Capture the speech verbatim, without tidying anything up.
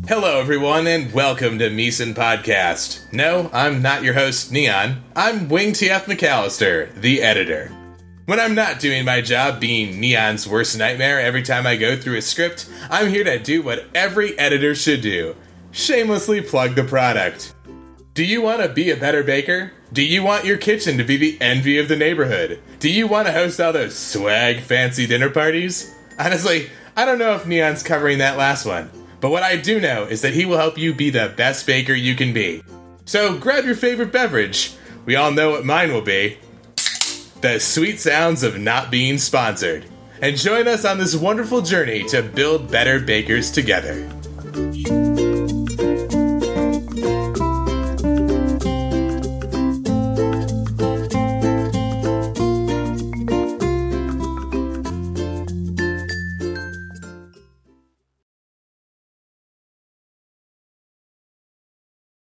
Hello, everyone, and welcome to Meeson Podcast. No, I'm not your host, Neon. I'm Wing T F McAllister, the editor. When I'm not doing my job being Neon's worst nightmare every time I go through a script, I'm here to do what every editor should do. Shamelessly plug the product. Do you want to be a better baker? Do you want your kitchen to be the envy of the neighborhood? Do you want to host all those swag fancy dinner parties? Honestly, I don't know if Neon's covering that last one. But what I do know is that he will help you be the best baker you can be. So grab your favorite beverage. We all know what mine will be. The sweet sounds of not being sponsored. And join us on this wonderful journey to build better bakers together.